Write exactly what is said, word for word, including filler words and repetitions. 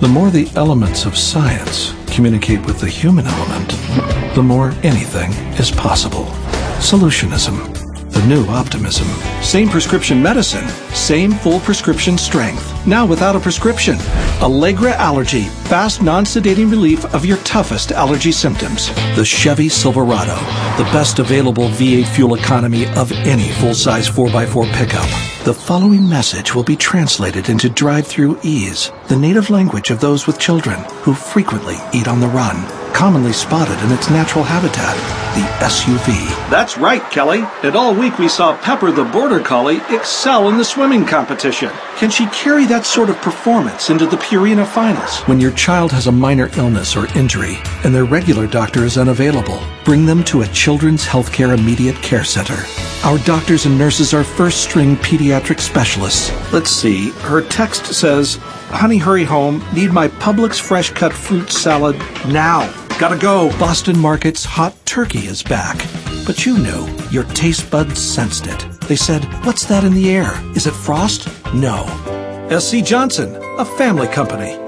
The more the elements of science communicate with the human element, the more anything is possible. Solutionism. The new optimism. Same prescription medicine, same full prescription strength. Now without a prescription. Allegra Allergy. Fast, non-sedating relief of your toughest allergy symptoms. The Chevy Silverado. The best available V eight fuel economy of any full-size four by four pickup. The following message will be translated into drive-through ease, the native language of those with children who frequently eat on the run, commonly spotted in its natural habitat, the S U V. That's right, Kelly. And all week we saw Pepper the Border Collie excel in the swimming competition. Can she carry that sort of performance into the Purina Finals? When your child has a minor illness or injury and their regular doctor is unavailable, bring them to a Children's Healthcare Immediate Care Center. Our doctors and nurses are first-string pediatric specialists. Let's see. Her text says, "Honey, hurry home. Need my Publix fresh-cut fruit salad now. Gotta go." Boston Market's hot turkey is back. But you knew. Your taste buds sensed it. They said, "What's that in the air? Is it frost?" No. S C Johnson, a family company.